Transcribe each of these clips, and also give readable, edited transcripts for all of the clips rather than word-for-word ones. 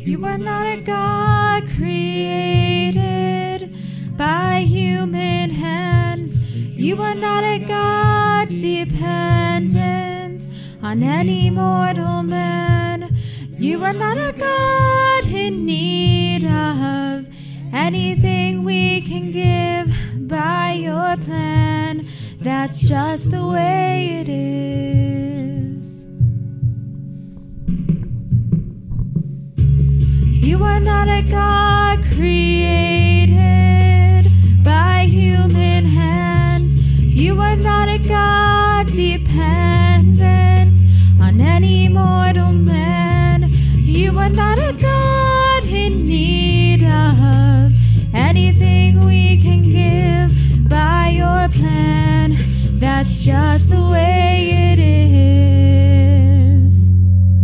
You are not a God created by human hands. You are not a God dependent on any mortal man. You are not a God in need of anything we can give by your plan. That's just the way it is. You are not a God created by human hands. You are not a God dependent on any mortal man. You are not a God in need of anything we can give by your plan. That's just the way it is.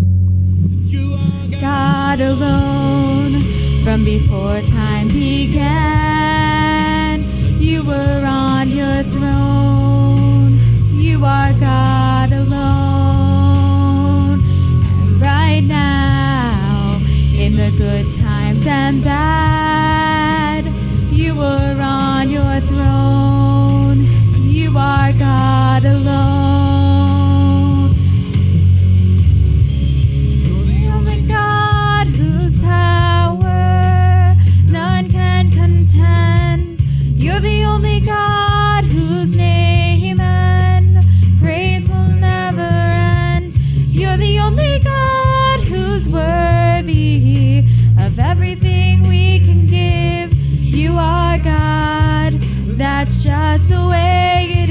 God alone, from before time began, you were on your throne. You are God alone. And right now, in the good times and bad, you were on your throne. You are God alone. You're the only God whose power none can contend. You're the only God whose name and praise will never end. You're the only God who's worthy of everything we can give. You are God, that's just the way it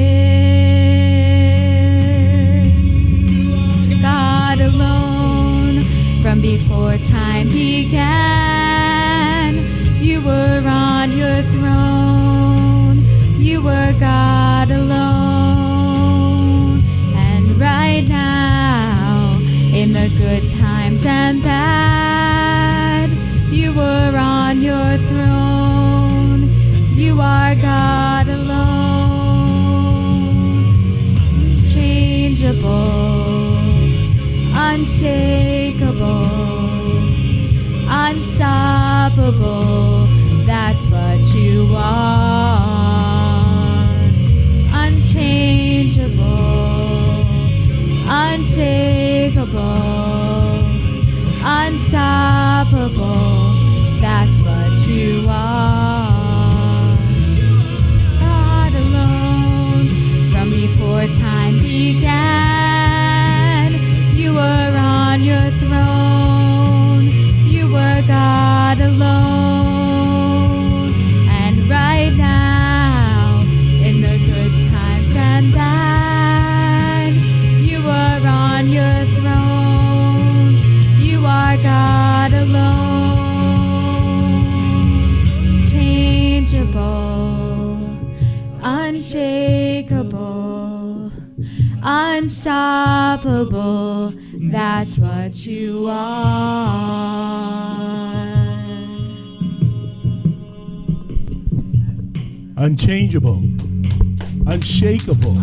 is. God alone, from before time began, you were on your throne. You were God alone. And right now, in the good times and bad, you were on your throne. You are God alone. Unchangeable, unshakable, unstoppable. That's what you are. Unchangeable, unshakable, unstoppable. That's what you are. God alone, from before time began, you were on your throne. You were God alone. And right now, in the good times and bad, you were on your throne. You are God alone. Changeable, unshakable, unstoppable. That's what you are. Unchangeable, unshakable.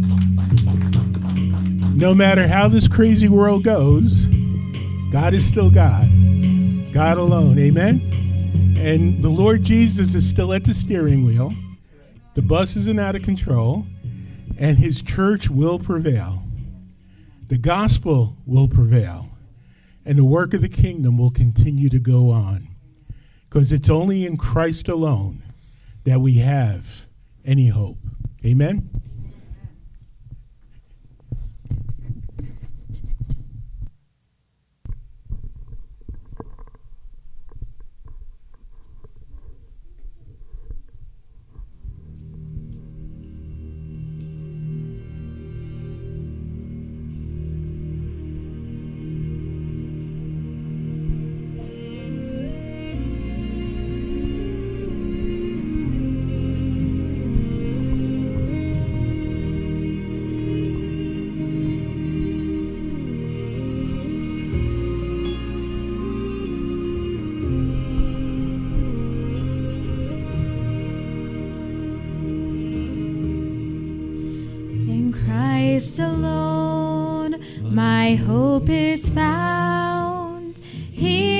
No matter how this crazy world goes, God is still God. God alone. Amen? And the Lord Jesus is still at the steering wheel. The bus isn't out of control. And his church will prevail. The gospel will prevail. And the work of the kingdom will continue to go on. Because it's only in Christ alone that we have any hope. Amen?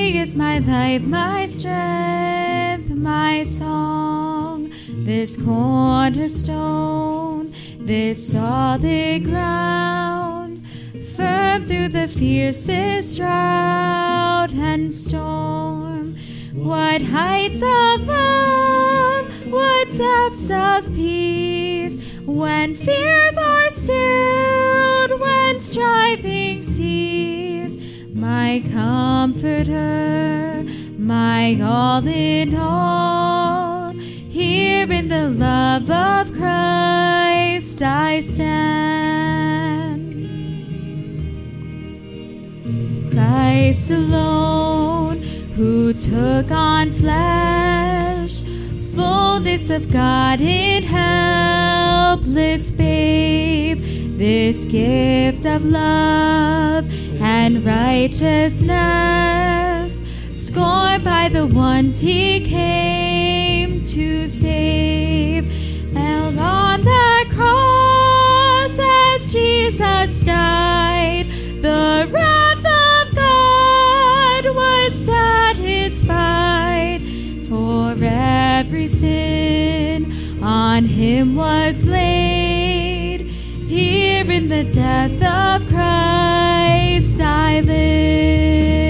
He is my life, my strength, my song. This cornerstone, this solid ground, firm through the fiercest drought and storm. What heights of love, what depths of peace, when fears are stilled, when striving cease. My comforter, my all in all, here in the love of Christ I stand. Christ alone, who took on flesh, fullness of God in helpless babe, this gift of love and righteousness, scorned by the ones he came to save. And on that cross as Jesus died, the wrath of God was satisfied. For every sin on him was laid. Here in the death of Christ I live.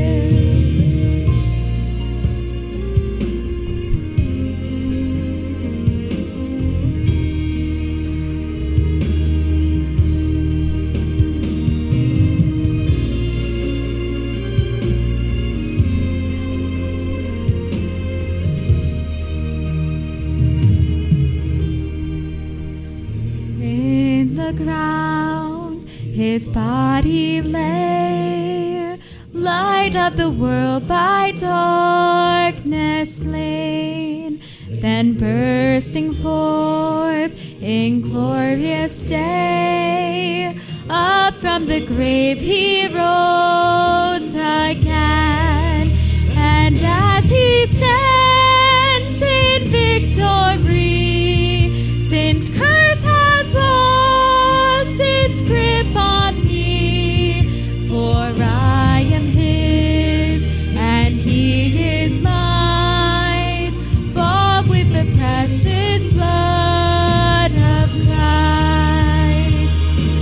Ground his body lay, light of the world by darkness slain, then bursting forth in glorious day, up from the grave he rose again. And as he stands in victory, sin's curse has lost its grip on me, for I am his and he is mine, bought with the precious blood of Christ.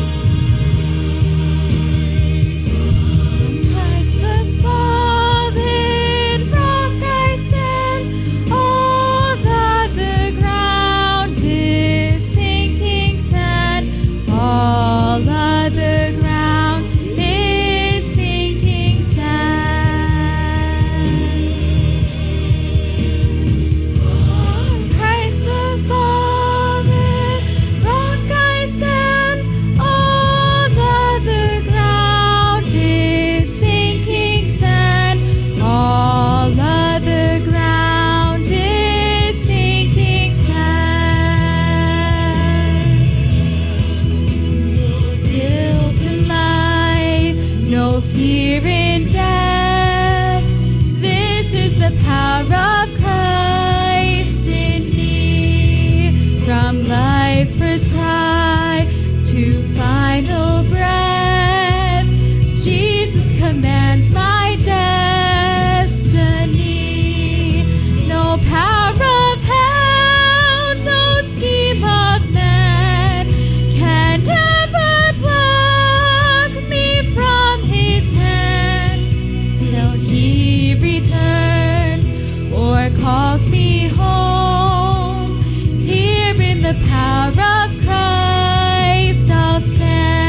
Christ the solid rock I stand, all other ground is sinking sand, all other ground is sinking sand. On Christ the solid rock I stand, all other ground is sinking sand, all other ground is sinking sand. Guilt in life, no fear in death. This is the power of Christ in me. From life's first cry to final breath, Jesus commands my destiny. No power of hell, no scheme of man can ever pluck me from his hand, till he returns or calls me home. Here in the power of Christ I'll stand.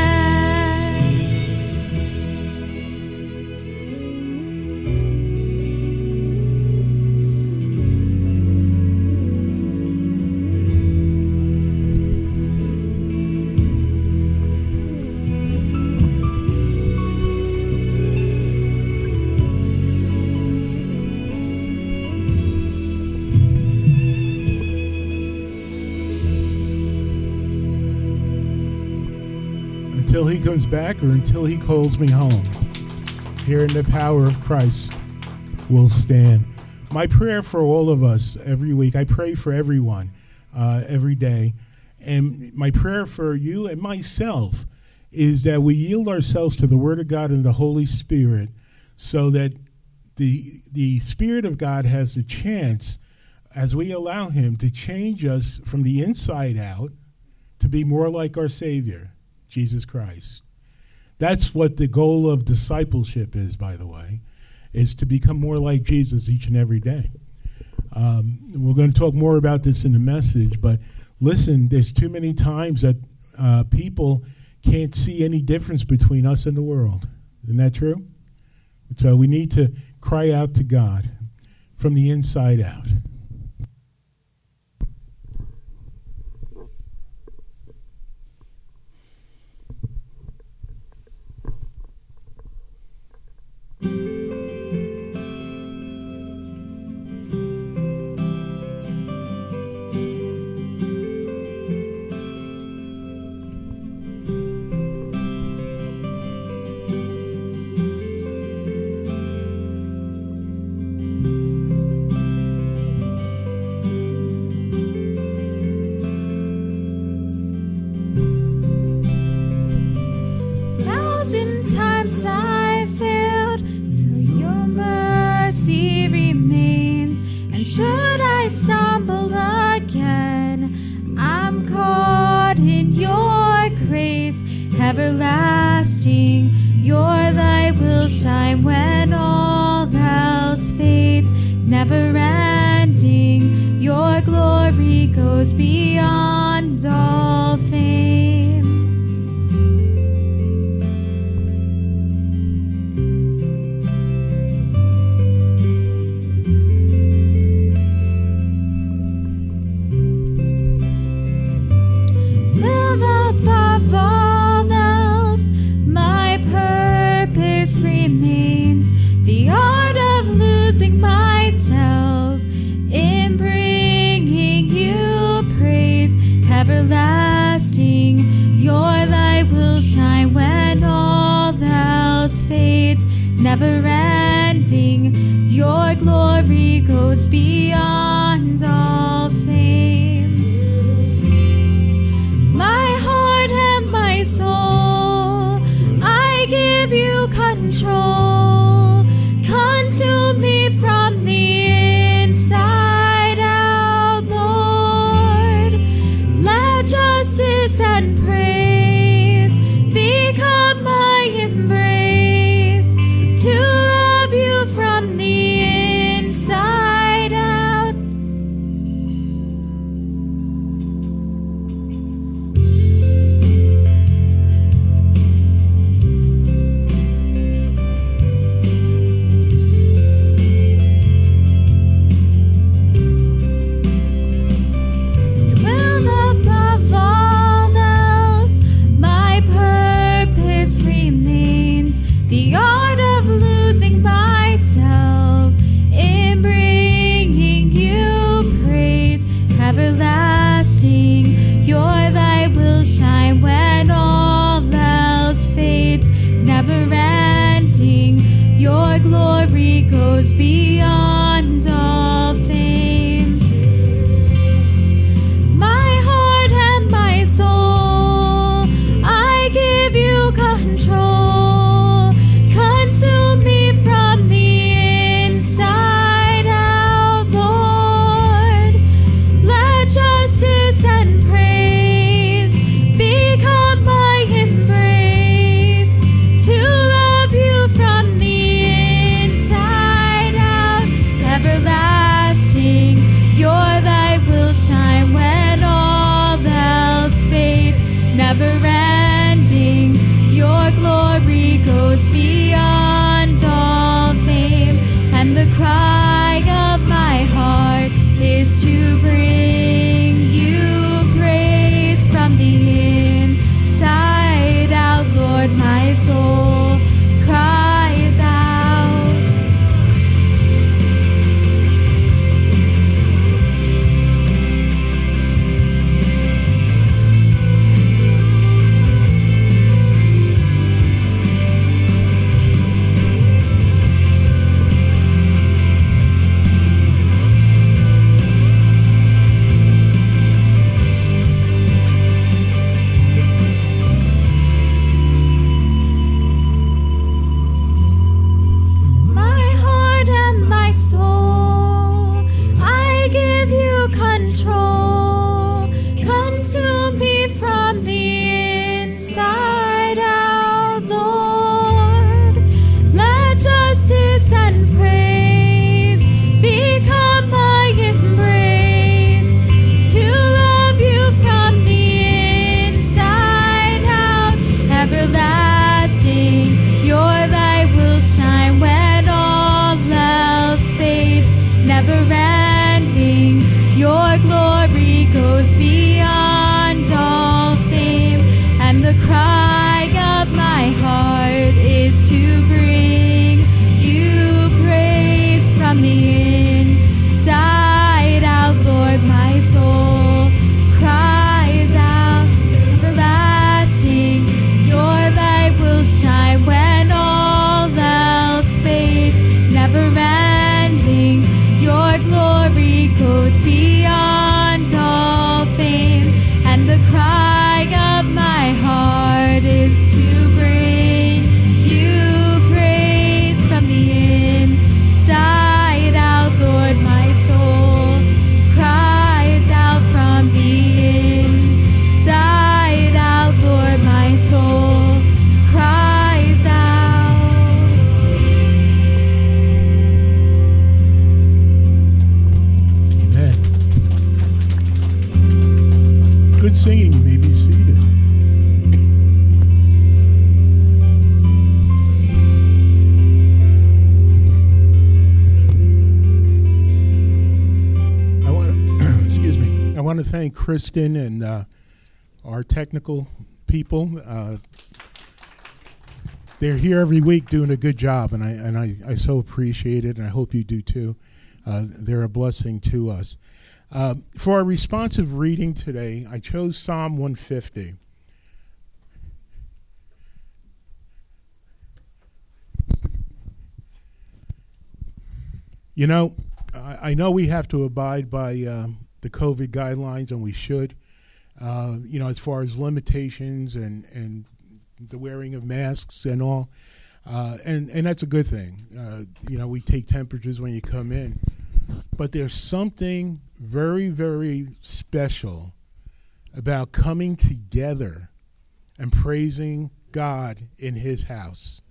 Until he comes back or until he calls me home. Here in the power of Christ, we'll stand. My prayer for all of us every week, I pray for everyone every day. And my prayer for you and myself is that we yield ourselves to the Word of God and the Holy Spirit so that the Spirit of God has the chance, as we allow him, to change us from the inside out to be more like our Savior, Jesus Christ. That's what the goal of discipleship is, by the way, is to become more like Jesus each and every day. We're going to talk more about this in the message, but listen, there's too many times that people can't see any difference between us and the world. Isn't that true? So we need to cry out to God from the inside out. Everlasting, your light will shine when all else fades. Never ending, your glory goes beyond all fame. Will above all else, my purpose remains the art of losing myself in bringing you praise. Everlasting, your light will shine when all else fades. Never ending, your glory goes beyond all fame. My heart and my soul, I give you control. Consume me from the inside out, Lord. Let justice and praise become my embrace, to love you from the inside out. singing, you may be seated. I want to thank Kristen and our technical people. They're here every week doing a good job, and I so appreciate it, and I hope you do too. They're a blessing to us. For our responsive reading today, I chose Psalm 150. You know, I know we have to abide by the COVID guidelines, and we should. As far as limitations and the wearing of masks and all, and that's a good thing. We take temperatures when you come in, but there's something very, very special about coming together and praising God in His house.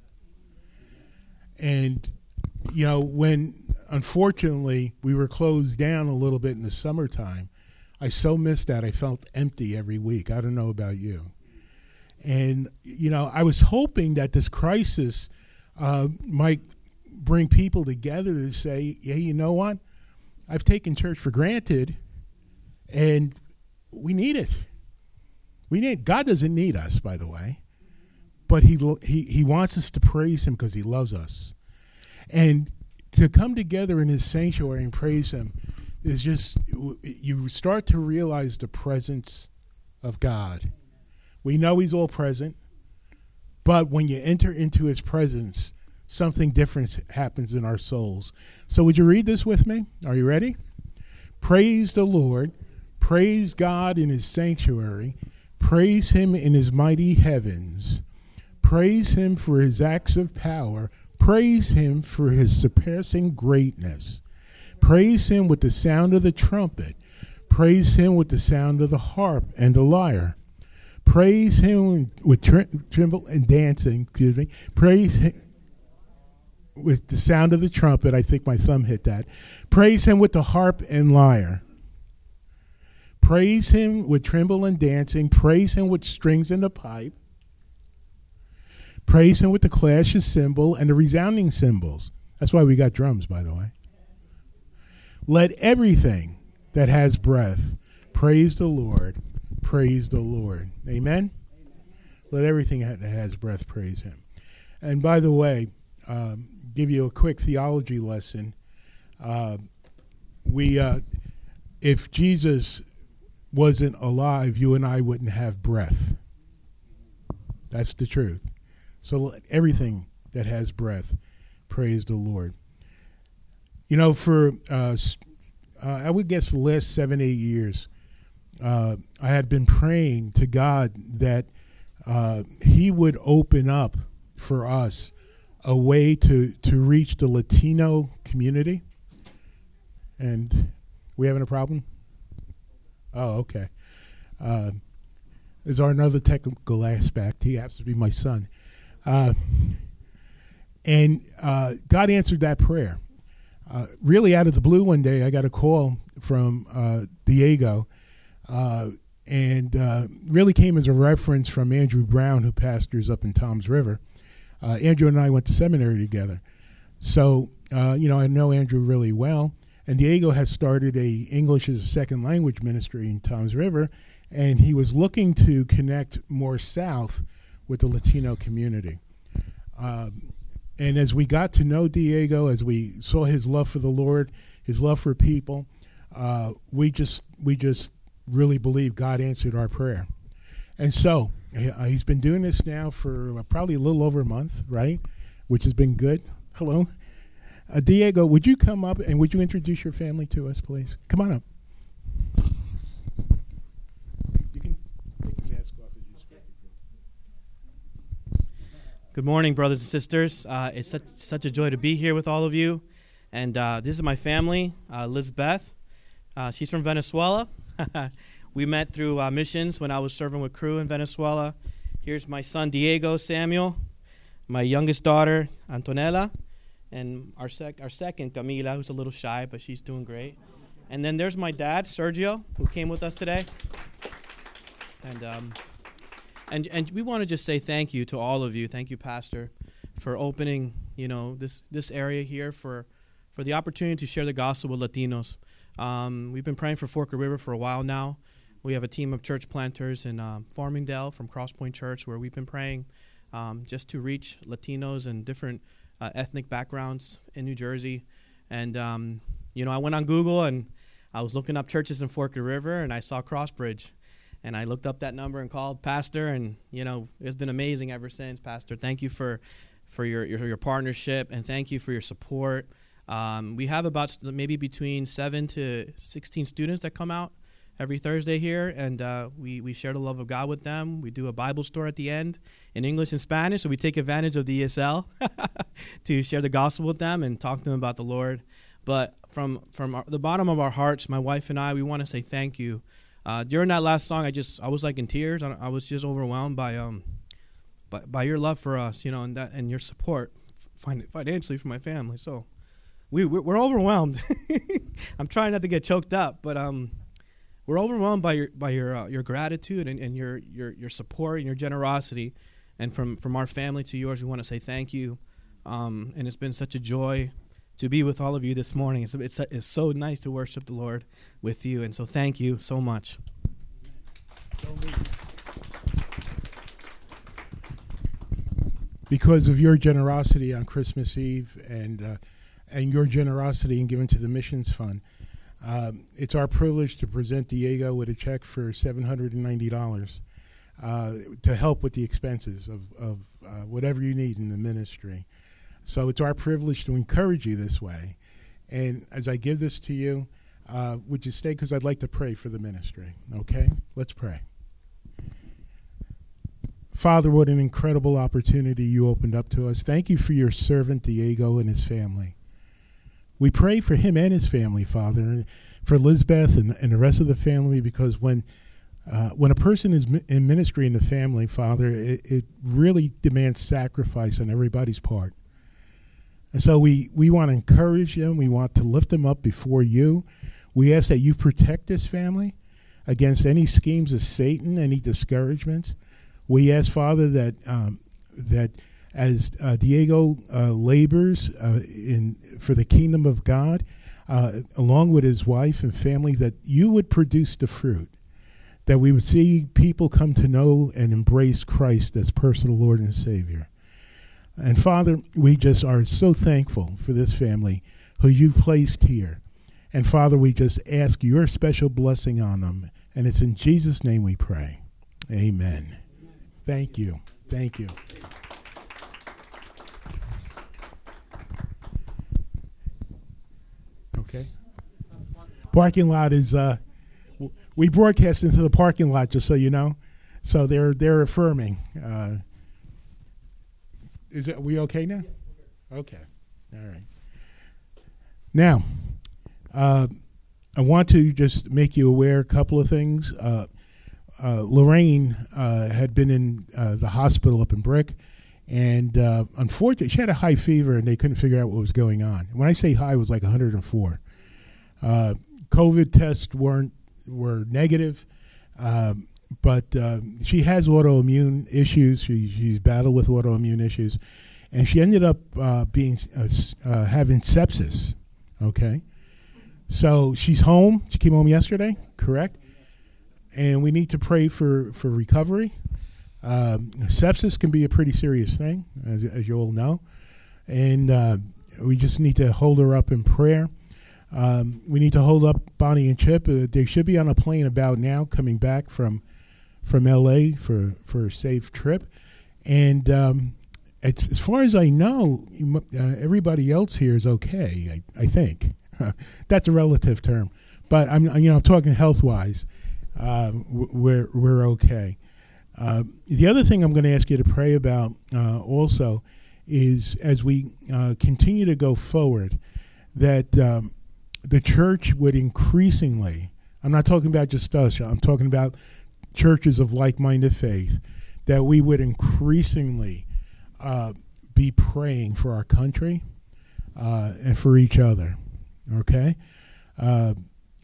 And when unfortunately we were closed down a little bit in the summertime, I so missed that. I felt empty every week. I don't know about you. And, I was hoping that this crisis might bring people together to say, hey, you know what? I've taken church for granted, and we need it. God doesn't need us, by the way, but he wants us to praise Him because He loves us. And to come together in His sanctuary and praise Him is just, you start to realize the presence of God. We know He's all present, but when you enter into His presence, something different happens in our souls. So would you read this with me? Are you ready? Praise the Lord. Praise God in His sanctuary. Praise Him in His mighty heavens. Praise Him for His acts of power. Praise Him for His surpassing greatness. Praise Him with the sound of the trumpet. Praise Him with the sound of the harp and the lyre. Praise Him with tremble and dancing. Praise Him with the sound of the trumpet. I think my thumb hit that. Praise Him with the harp and lyre. Praise Him with tremble and dancing. Praise Him with strings and the pipe. Praise Him with the clash of cymbal and the resounding cymbals. That's why we got drums, by the way. Let everything that has breath praise the Lord. Praise the Lord. Amen? Let everything that has breath praise Him. And by the way, give you a quick theology lesson. If Jesus wasn't alive, you and I wouldn't have breath. That's the truth. So let everything that has breath praise the Lord. For I would guess the last 7-8 years, I had been praying to God that He would open up for us a way to reach the Latino community. And we having a problem? Oh, okay. Is our another technical aspect? He happens to be my son. And God answered that prayer. Really out of the blue one day, I got a call from Diego, and really came as a reference from Andrew Brown, who pastors up in Toms River. Andrew and I went to seminary together. So, I know Andrew really well. And Diego has started a English as a second language ministry in Toms River, and he was looking to connect more south with the Latino community. And as we got to know Diego, as we saw his love for the Lord, his love for people, we just really believe God answered our prayer. And so he's been doing this now for probably a little over a month, right? Which has been good. Hello. Diego, would you come up and would you introduce your family to us, please? Come on up. You can take the mask off as you speak. Good morning, brothers and sisters. It's such a joy to be here with all of you. And this is my family, Lizbeth. She's from Venezuela. We met through missions when I was serving with Crew in Venezuela. Here's my son, Diego Samuel, my youngest daughter, Antonella, and our second, Camila, who's a little shy, but she's doing great. And then there's my dad, Sergio, who came with us today. And we want to just say thank you to all of you. Thank you, Pastor, for opening, this area here for the opportunity to share the gospel with Latinos. We've been praying for Forked River for a while now. We have a team of church planters in Farmingdale from Crosspoint Church where we've been praying just to reach Latinos and different ethnic backgrounds in New Jersey. And, I went on Google and I was looking up churches in Forked River and I saw Crossbridge. And I looked up that number and called Pastor, and it's been amazing ever since, Pastor. Thank you for your partnership, and thank you for your support. We have about maybe between 7 to 16 students that come out every Thursday here, and we share the love of God with them. We do a Bible store at the end in English and Spanish, so we take advantage of the ESL to share the gospel with them and talk to them about the Lord. But from the bottom of our hearts, my wife and I, we want to say thank you. During that last song, I was like in tears. I was just overwhelmed by your love for us, and your support financially for my family. So we're overwhelmed. I'm trying not to get choked up, but we're overwhelmed by your gratitude and your support and your generosity. And from our family to yours, we want to say thank you. And it's been such a joy to be with all of you this morning. It's so nice to worship the Lord with you, and so thank you so much. Because of your generosity on Christmas Eve and your generosity in giving to the missions fund, it's our privilege to present Diego with a check for $790 to help with the expenses of whatever you need in the ministry. So it's our privilege to encourage you this way. And as I give this to you, would you stay? Because I'd like to pray for the ministry. Okay? Let's pray. Father, what an incredible opportunity you opened up to us. Thank you for your servant Diego and his family. We pray for him and his family, Father, for Lizbeth and the rest of the family, because when a person is in ministry in the family, Father, it really demands sacrifice on everybody's part. And so we want to encourage them. We want to lift them up before you. We ask that you protect this family against any schemes of Satan, any discouragements. We ask, Father, that as Diego labors for the kingdom of God, along with his wife and family, that you would produce the fruit, that we would see people come to know and embrace Christ as personal Lord and Savior. And Father, we just are so thankful for this family who you've placed here. And Father, we just ask your special blessing on them. And it's in Jesus' name we pray. Amen. Thank you. Thank you. Okay. Parking lot is, we broadcast into the parking lot, just so you know. So they're affirming. Are we okay now? Okay. All right. Now, I want to just make you aware a couple of things. Lorraine had been in the hospital up in Brick, and unfortunately, she had a high fever, and they couldn't figure out what was going on. When I say high, it was like 104. COVID tests were negative, but she has autoimmune issues. She's battled with autoimmune issues, and she ended up having sepsis. Okay, so she's home. She came home yesterday, correct? And we need to pray for recovery. Sepsis can be a pretty serious thing, as you all know, and we just need to hold her up in prayer. We need to hold up Bonnie and Chip. They should be on a plane about now, coming back from L.A. for a safe trip. And it's, as far as I know, everybody else here is okay. I think that's a relative term, but I'm talking health-wise. We're okay. The other thing I'm going to ask you to pray about also is, as we continue to go forward, that the church would increasingly, I'm not talking about just us, I'm talking about churches of like-minded faith, that we would increasingly be praying for our country and for each other, okay?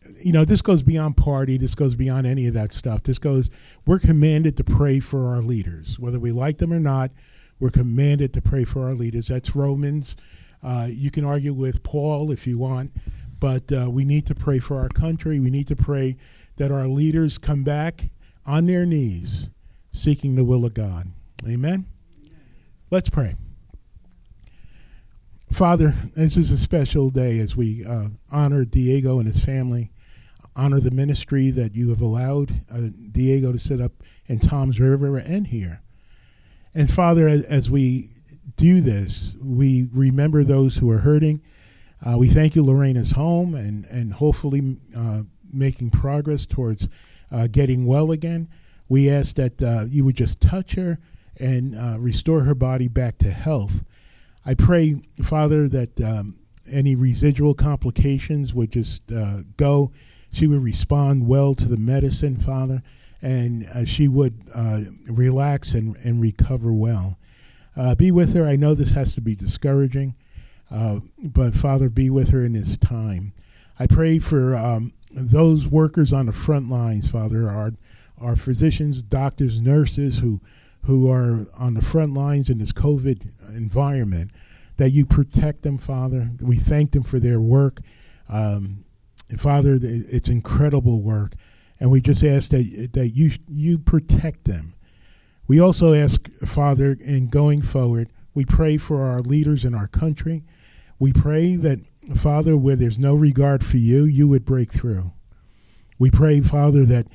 this goes beyond party. This goes beyond any of that stuff. We're commanded to pray for our leaders. Whether we like them or not, we're commanded to pray for our leaders. That's Romans. You can argue with Paul if you want, but we need to pray for our country. We need to pray that our leaders come back on their knees, seeking the will of God. Amen? Let's pray. Father, this is a special day as we honor Diego and his family, honor the ministry that you have allowed Diego to set up in Toms River and here. And Father, as we do this, we remember those who are hurting. We thank you, Lorena's home, and hopefully making progress towards getting well again. We ask that you would just touch her and restore her body back to health. I pray, Father, that any residual complications would just go. She would respond well to the medicine, Father, and she would relax and recover well. Be with her. I know this has to be discouraging, but, Father, be with her in this time. I pray for those workers on the front lines, Father, our physicians, doctors, nurses who are on the front lines in this COVID environment, that you protect them, Father. We thank them for their work. Father, it's incredible work, and we just ask that you protect them. We also ask, Father, in going forward, we pray for our leaders in our country. We pray that, Father, where there's no regard for you, you would break through. We pray, Father, that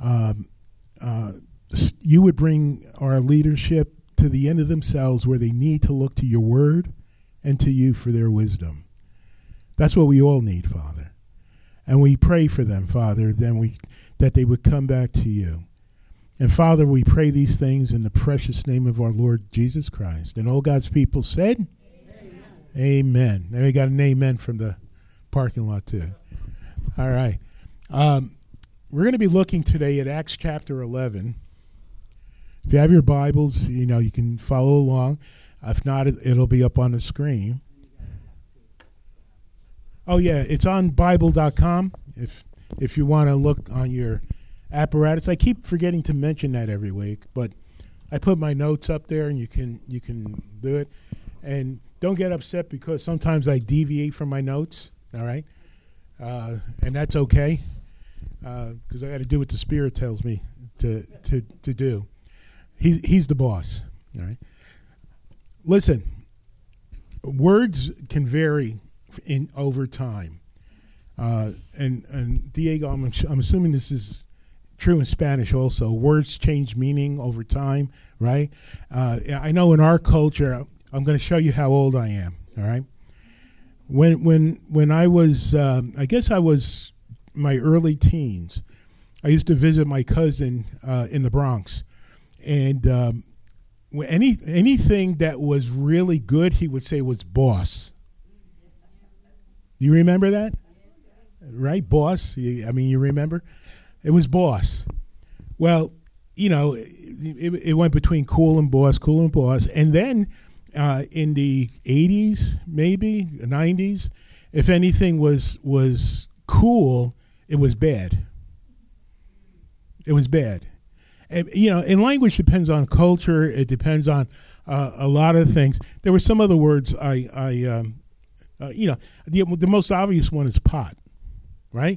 you would bring our leadership to the end of themselves where they need to look to your word and to you for their wisdom. That's what we all need, Father. And we pray for them, Father, that they would come back to you. And Father, we pray these things in the precious name of our Lord Jesus Christ. And all God's people said, amen. Amen. Now we got an amen from the parking lot too. All right. We're going to be looking today at Acts chapter 11. If you have your Bibles, you can follow along. If not, it'll be up on the screen. Oh, yeah, it's on Bible.com if you want to look on your apparatus. I keep forgetting to mention that every week, but I put my notes up there, and you can do it. And don't get upset because sometimes I deviate from my notes, all right? And that's okay because I got to do what the Spirit tells me to do. He's the boss, all right? Listen, words can vary over time. And Diego, I'm assuming this is true in Spanish also. Words change meaning over time, right? I know in our culture, I'm going to show you how old I am, all right? When I was, I guess I was my early teens, I used to visit my cousin in the Bronx. And anything that was really good, he would say was boss. Do you remember that? Right? Boss. You remember? It was boss. Well, it went between cool and boss. And then in the 80s, maybe, 90s, if anything was cool, it was bad. It was bad. And language depends on culture. It depends on a lot of things. There were some other words the most obvious one is pot, right?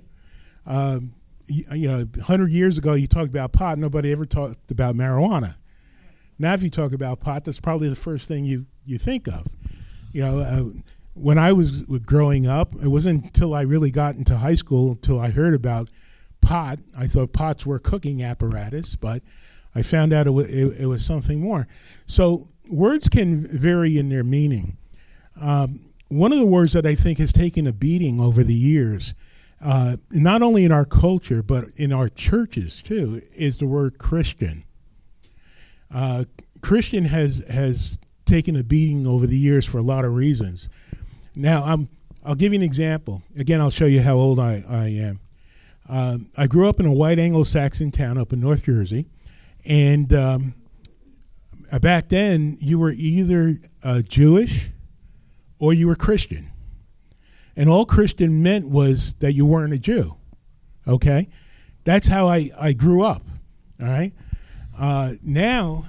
100 years ago, you talked about pot. Nobody ever talked about marijuana. Now, if you talk about pot, that's probably the first thing you think of. When I was growing up, it wasn't until I really got into high school until I heard about pot. I thought pots were cooking apparatus, but I found out it was something more. So words can vary in their meaning. One of the words that I think has taken a beating over the years, not only in our culture but in our churches too, is the word Christian. Christian has taken a beating over the years for a lot of reasons. Now, I'll give you an example. Again, I'll show you how old I am. I grew up in a white Anglo-Saxon town up in North Jersey, and back then you were either Jewish or you were Christian. And all Christian meant was that you weren't a Jew. Okay? That's how I grew up. All right? Now,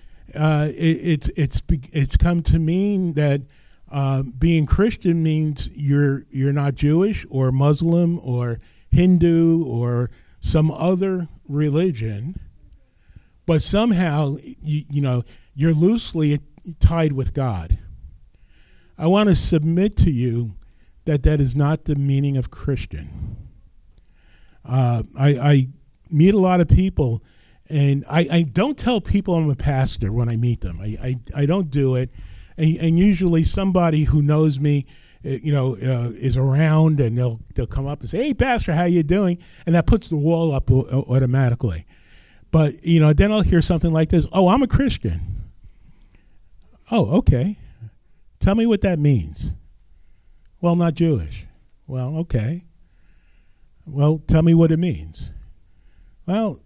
it's come to mean that being Christian means you're not Jewish or Muslim or Hindu or some other religion, but somehow you're loosely tied with God. I want to submit to you that is not the meaning of Christian. I meet a lot of people, and I don't tell people I'm a pastor when I meet them. I don't do it, and usually somebody who knows me, is around, and they'll come up and say, "Hey, pastor, how you doing?" And that puts the wall up automatically. But then I'll hear something like this: "Oh, I'm a Christian." Oh, okay. Tell me what that means. Well, not Jewish. Well, okay. Well, tell me what it means. Well,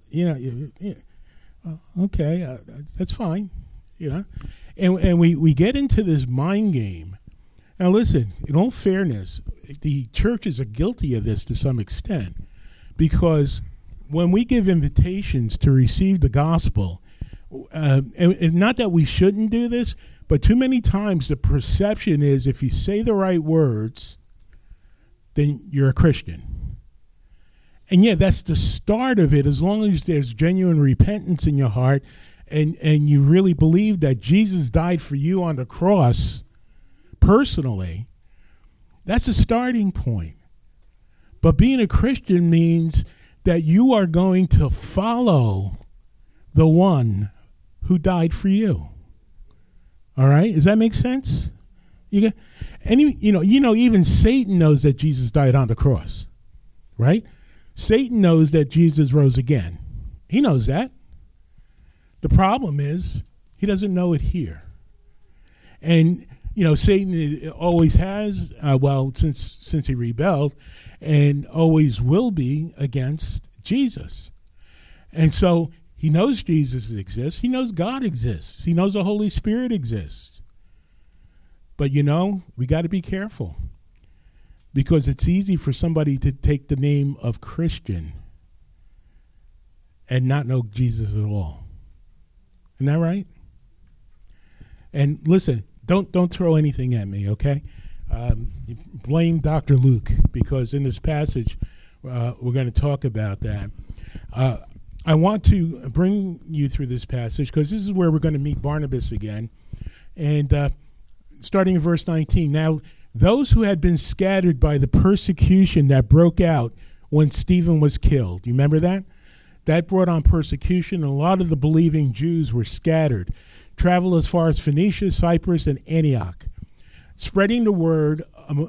okay, that's fine, And we get into this mind game. Now, listen, in all fairness, the churches are guilty of this to some extent, because when we give invitations to receive the gospel, and not that we shouldn't do this, but too many times the perception is if you say the right words, then you're a Christian. And yeah, that's the start of it, as long as there's genuine repentance in your heart and you really believe that Jesus died for you on the cross personally. That's a starting point. But being a Christian means that you are going to follow the one who died for you. All right? Does that make sense? Even Satan knows that Jesus died on the cross, right? Satan knows that Jesus rose again. He knows that. The problem is he doesn't know it here. And, Satan always has, since he rebelled, and always will be against Jesus. And so he knows Jesus exists. He knows God exists. He knows the Holy Spirit exists. But, we got to be careful, because it's easy for somebody to take the name of Christian and not know Jesus at all. Isn't that right? And listen, don't throw anything at me, okay? Blame Dr. Luke, because in this passage, we're going to talk about that. I want to bring you through this passage because this is where we're going to meet Barnabas again. And starting in verse 19, now those who had been scattered by the persecution that broke out when Stephen was killed, you remember that? That brought on persecution, and a lot of the believing Jews were scattered, traveled as far as Phoenicia, Cyprus, and Antioch, spreading the word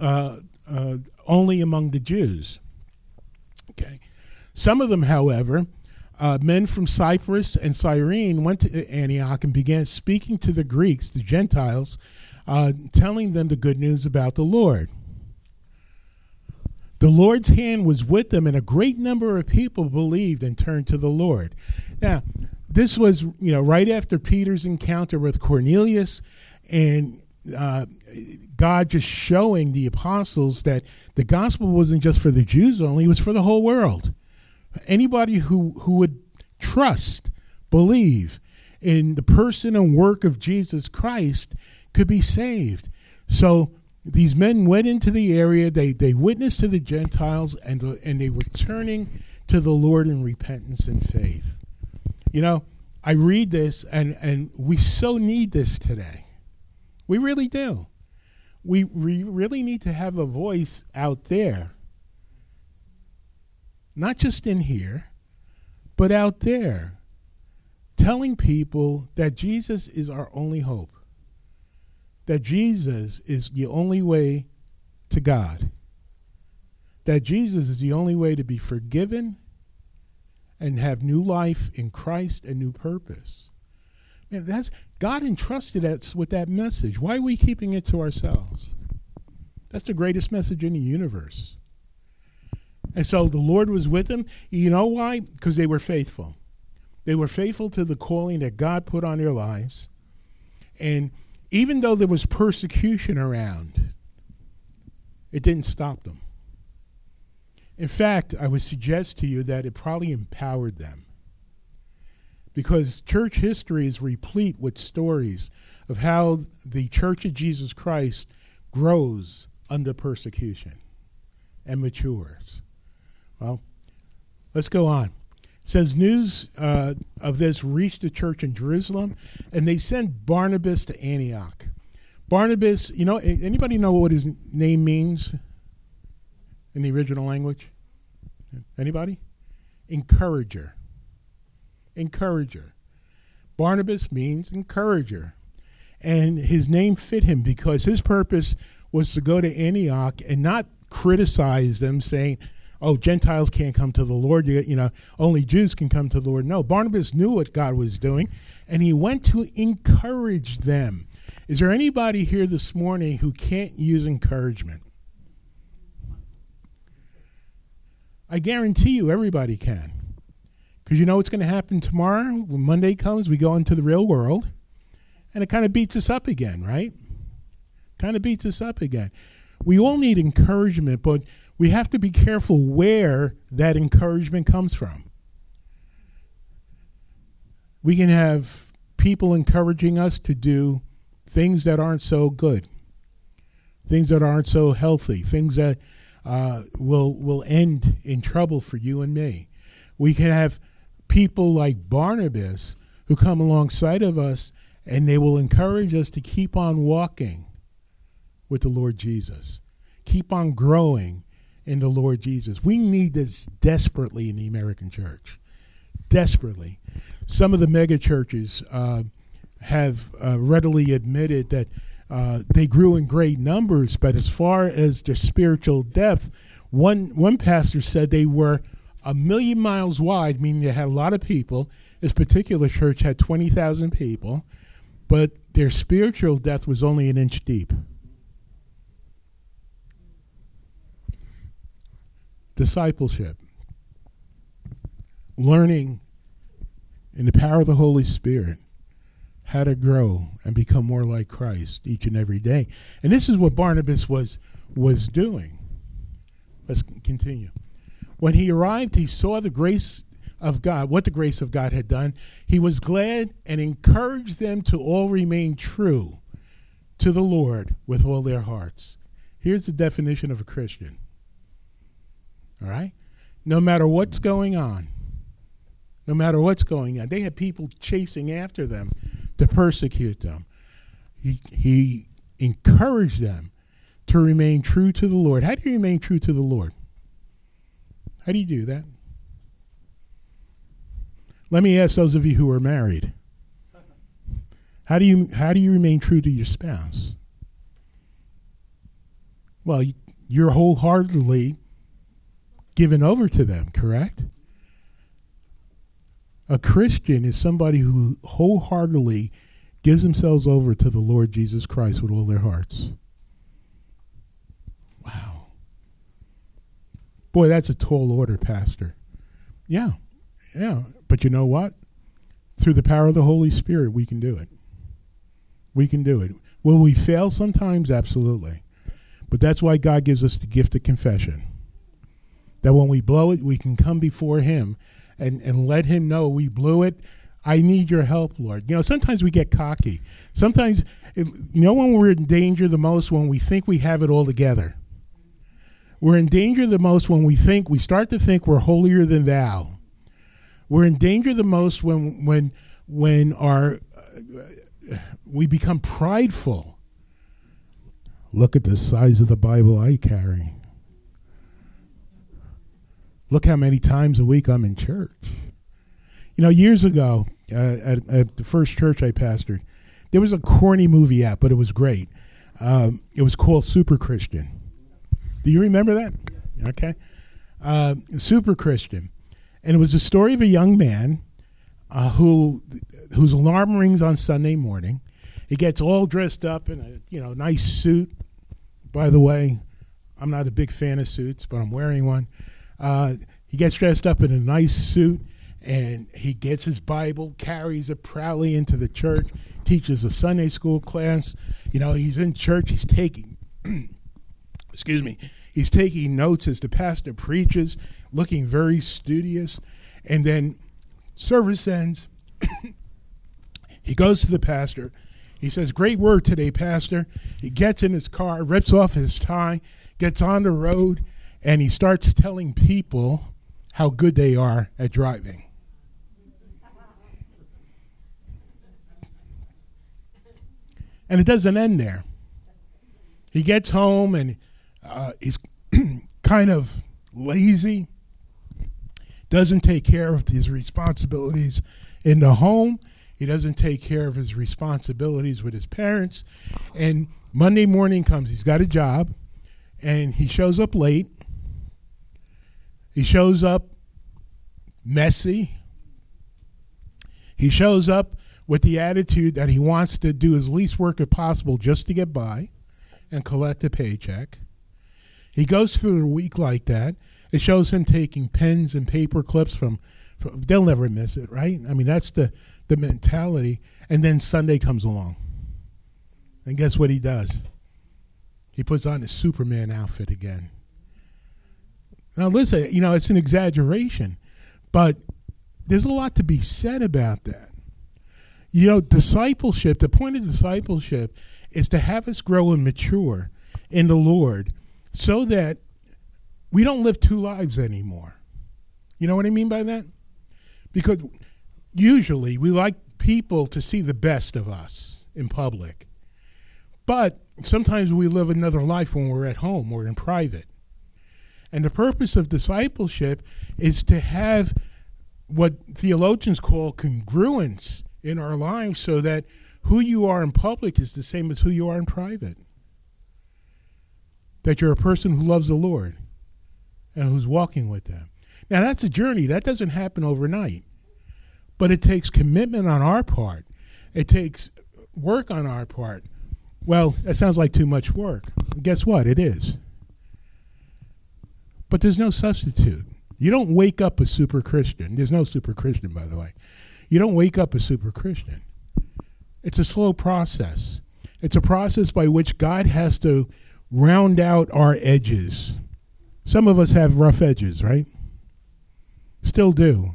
only among the Jews. Okay. Some of them, however, men from Cyprus and Cyrene went to Antioch and began speaking to the Greeks, the Gentiles, telling them the good news about the Lord. The Lord's hand was with them, and a great number of people believed and turned to the Lord. Now, this was, right after Peter's encounter with Cornelius, and God just showing the apostles that the gospel wasn't just for the Jews only, it was for the whole world. Anybody who would trust, believe in the person and work of Jesus Christ could be saved. So these men went into the area, they witnessed to the Gentiles, and they were turning to the Lord in repentance and faith. I read this, and we so need this today. We really do. We really need to have a voice out there. Not just in here, but out there, telling people that Jesus is our only hope. That Jesus is the only way to God. That Jesus is the only way to be forgiven and have new life in Christ and new purpose. Man, God entrusted us with that message. Why are we keeping it to ourselves? That's the greatest message in the universe. And so the Lord was with them. You know why? Because they were faithful. They were faithful to the calling that God put on their lives. And even though there was persecution around, it didn't stop them. In fact, I would suggest to you that it probably empowered them. Because church history is replete with stories of how the Church of Jesus Christ grows under persecution and matures. Well, let's go on. It says news of this reached the church in Jerusalem, and they sent Barnabas to Antioch. Barnabas, anybody know what his name means in the original language? Anybody? Encourager. Encourager. Barnabas means encourager. And his name fit him because his purpose was to go to Antioch and not criticize them, saying, oh, Gentiles can't come to the Lord, only Jews can come to the Lord. No, Barnabas knew what God was doing, and he went to encourage them. Is there anybody here this morning who can't use encouragement? I guarantee you everybody can. Because you know what's going to happen tomorrow? When Monday comes, we go into the real world, and it kind of beats us up again, right? Kind of beats us up again. We all need encouragement, but we have to be careful where that encouragement comes from. We can have people encouraging us to do things that aren't so good, things that aren't so healthy, things that will end in trouble for you and me. We can have people like Barnabas who come alongside of us, and they will encourage us to keep on walking with the Lord Jesus. Keep on growing in the Lord Jesus. We need this desperately in the American church. Desperately. Some of the mega churches have readily admitted that they grew in great numbers, but as far as their spiritual depth, one pastor said they were 1,000,000 miles wide, meaning they had a lot of people. This particular church had 20,000 people, but their spiritual depth was only 1 inch deep. Discipleship. Learning in the power of the Holy Spirit how to grow and become more like Christ each and every day. And this is what Barnabas was doing. Let's continue. When he arrived, he saw the grace of God, what the grace of God had done. He was glad and encouraged them to all remain true to the Lord with all their hearts. Here's the definition of a Christian. All right? No matter what's going on, they had people chasing after them to persecute them. He encouraged them to remain true to the Lord. How do you remain true to the Lord? How do you do that? Let me ask those of you who are married. How do you remain true to your spouse? Well, you're wholeheartedly given over to them, correct? A Christian is somebody who wholeheartedly gives themselves over to the Lord Jesus Christ with all their hearts. Wow. Boy, that's a tall order, Pastor. Yeah. But you know what? Through the power of the Holy Spirit, we can do it. We can do it. Will we fail sometimes? Absolutely. But that's why God gives us the gift of confession. That when we blow it, we can come before him and let him know we blew it. I need your help, Lord. Sometimes we get cocky. Sometimes, when we're in danger the most, when we think we have it all together. We're in danger the most when we start to think we're holier than thou. We're in danger the most when we become prideful. Look at the size of the Bible I carry. Look how many times a week I'm in church. Years ago, at the first church I pastored, there was a corny movie out, but it was great. It was called Super Christian. Do you remember that? Okay. Super Christian. And it was the story of a young man whose alarm rings on Sunday morning. He gets all dressed up in a nice suit. By the way, I'm not a big fan of suits, but I'm wearing one. He gets dressed up in a nice suit, and he gets his Bible, carries it proudly into the church, teaches a Sunday school class. He's in church. He's taking, He's taking notes as the pastor preaches, looking very studious. And then service ends. He goes to the pastor. He says, "Great word today, Pastor." He gets in his car, rips off his tie, gets on the road, and he starts telling people how good they are at driving. And it doesn't end there. He gets home and he's kind of lazy, doesn't take care of his responsibilities in the home. He doesn't take care of his responsibilities with his parents. And Monday morning comes, he's got a job, and he shows up late. He shows up messy. He shows up with the attitude that he wants to do his least work if possible just to get by and collect a paycheck. He goes through the week like that. It shows him taking pens and paper clips from they'll never miss it, right? I mean, that's the mentality. And then Sunday comes along. And guess what he does? He puts on his Superman outfit again. Now, listen, it's an exaggeration, but there's a lot to be said about that. Discipleship, the point of discipleship is to have us grow and mature in the Lord so that we don't live two lives anymore. You know what I mean by that? Because usually we like people to see the best of us in public. But sometimes we live another life when we're at home or in private. And the purpose of discipleship is to have what theologians call congruence in our lives so that who you are in public is the same as who you are in private. That you're a person who loves the Lord and who's walking with them. Now, that's a journey. That doesn't happen overnight. But it takes commitment on our part. It takes work on our part. Well, that sounds like too much work. Guess what? It is. But there's no substitute. You don't wake up a super Christian. There's no super Christian, by the way. You don't wake up a super Christian. It's a slow process. It's a process by which God has to round out our edges. Some of us have rough edges, right? Still do.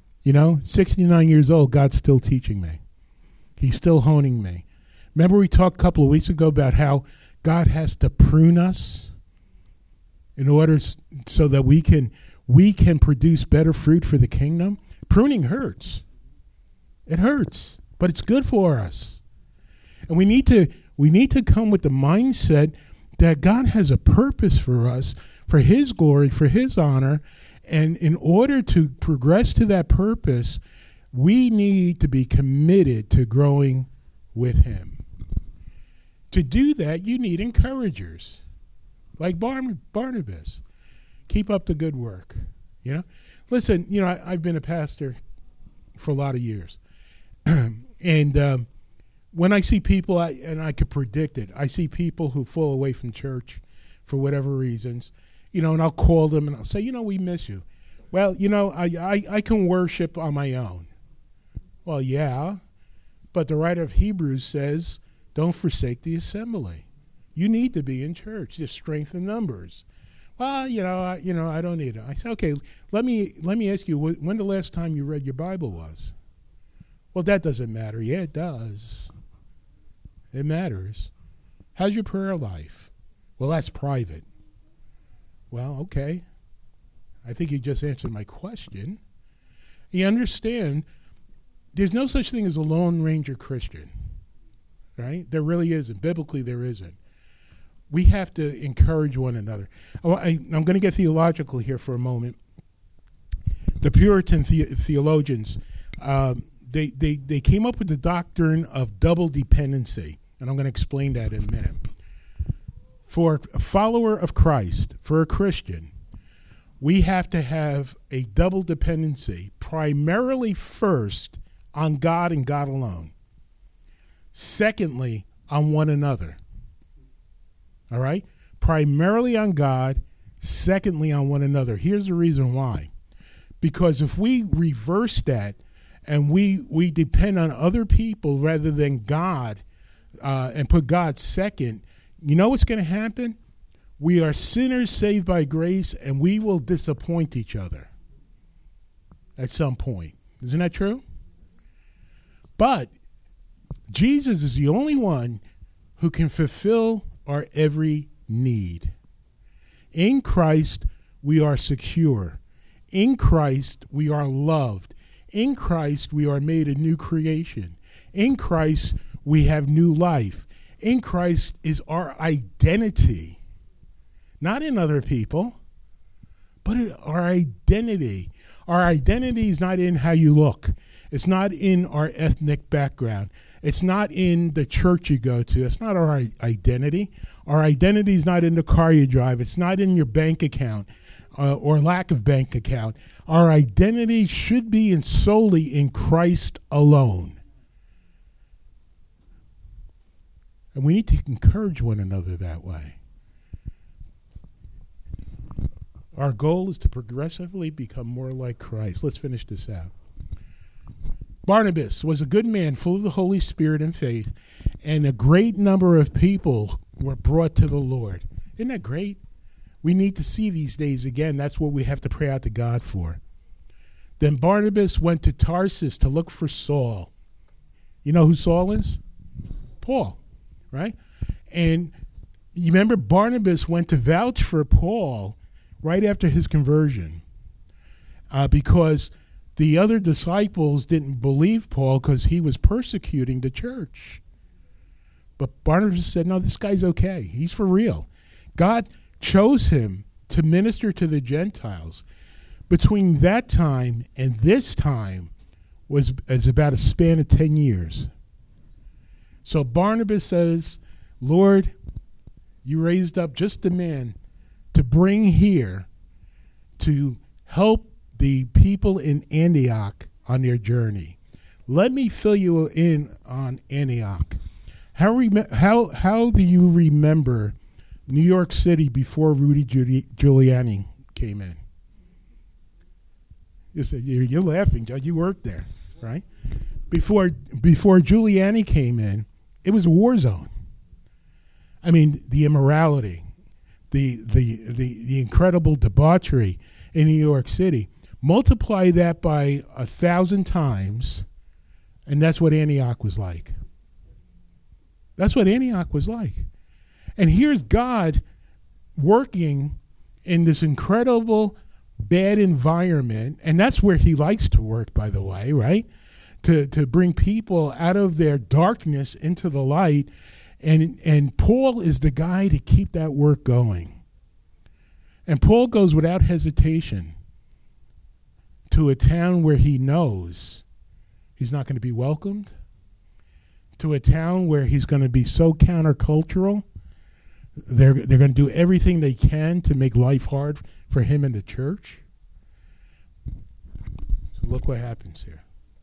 69 years old, God's still teaching me. He's still honing me. Remember we talked a couple of weeks ago about how God has to prune us in order so that we can produce better fruit for the kingdom? Pruning hurts. It hurts, but it's good for us. And we need to come with the mindset that God has a purpose for us, for his glory, for his honor. And in order to progress to that purpose, we need to be committed to growing with him. To do that, you need encouragers like Barnabas. Keep up the good work. Listen, I've been a pastor for a lot of years. And when I see people, and I could predict it, I see people who fall away from church for whatever reasons, and I'll call them and I'll say, we miss you. Well, I can worship on my own. Well, yeah, but the writer of Hebrews says, don't forsake the assembly. You need to be in church. There's strength in numbers. Well, I don't need it. I said, okay, let me ask you, when the last time you read your Bible was? Well, that doesn't matter. Yeah, it does. It matters. How's your prayer life? Well, that's private. Well, okay. I think you just answered my question. You understand, there's no such thing as a Lone Ranger Christian, right? There really isn't. Biblically, there isn't. We have to encourage one another. I'm going to get theological here for a moment. The Puritan theologians, they came up with the doctrine of double dependency, and I'm going to explain that in a minute. For a follower of Christ, for a Christian, we have to have a double dependency, primarily first on God and God alone. Secondly, on one another. All right? Primarily on God, secondly on one another. Here's the reason why. Because if we reverse that and we depend on other people rather than God and put God second, you know what's going to happen? We are sinners saved by grace, and we will disappoint each other at some point. Isn't that true? But Jesus is the only one who can fulfill our every need. In Christ, we are secure. In Christ, we are loved. In Christ, we are made a new creation. In Christ, we have new life. In Christ is our identity. Not in other people, but in our identity. Our identity is not in how you look. It's not in our ethnic background. It's not in the church you go to. It's not our identity. Our identity is not in the car you drive. It's not in your bank account or lack of bank account. Our identity should be in solely in Christ alone. And we need to encourage one another that way. Our goal is to progressively become more like Christ. Let's finish this out. Barnabas was a good man, full of the Holy Spirit and faith, and a great number of people were brought to the Lord. Isn't that great? We need to see these days again. That's what we have to pray out to God for. Then Barnabas went to Tarsus to look for Saul. You know who Saul is? Paul, right? And you remember Barnabas went to vouch for Paul right after his conversion because the other disciples didn't believe Paul because he was persecuting the church. But Barnabas said, no, this guy's okay. He's for real. God chose him to minister to the Gentiles. Between that time and this time was about a span of 10 years. So Barnabas says, Lord, you raised up just a man to bring here to help the people in Antioch on their journey. Let me fill you in on Antioch. How do you remember New York City before Rudy Giuliani came in? You said you're laughing, Judge. You worked there, right? Before Giuliani came in, it was a war zone. I mean, the immorality, the incredible debauchery in New York City. Multiply that by 1,000 times, and that's what Antioch was like. That's what Antioch was like. And here's God working in this incredible bad environment, and that's where he likes to work, by the way, right? To bring people out of their darkness into the light, and Paul is the guy to keep that work going. And Paul goes without hesitation to a town where he knows he's not going to be welcomed, to a town where he's going to be so countercultural. They're going to do everything they can to make life hard for him and the church. So look what happens here.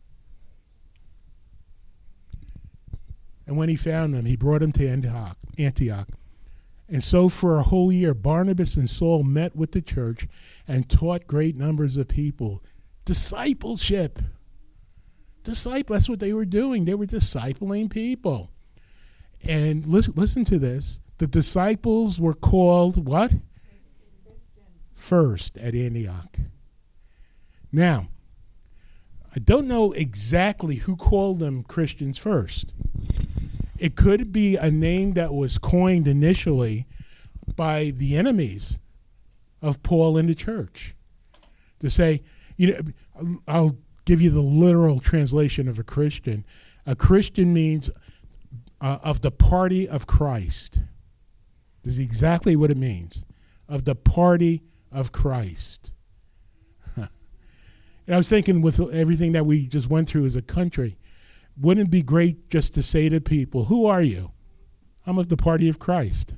And when he found them, he brought them to Antioch. And so for a whole year, Barnabas and Saul met with the church and taught great numbers of people. Discipleship. That's what they were doing. They were discipling people. And listen to this. The disciples were called what? First at Antioch. Now, I don't know exactly who called them Christians first. It could be a name that was coined initially by the enemies of Paul in the church. To say, I'll give you the literal translation of a Christian. A Christian means of the party of Christ. This is exactly what it means. Of the party of Christ. And I was thinking with everything that we just went through as a country, wouldn't it be great just to say to people, who are you? I'm of the party of Christ.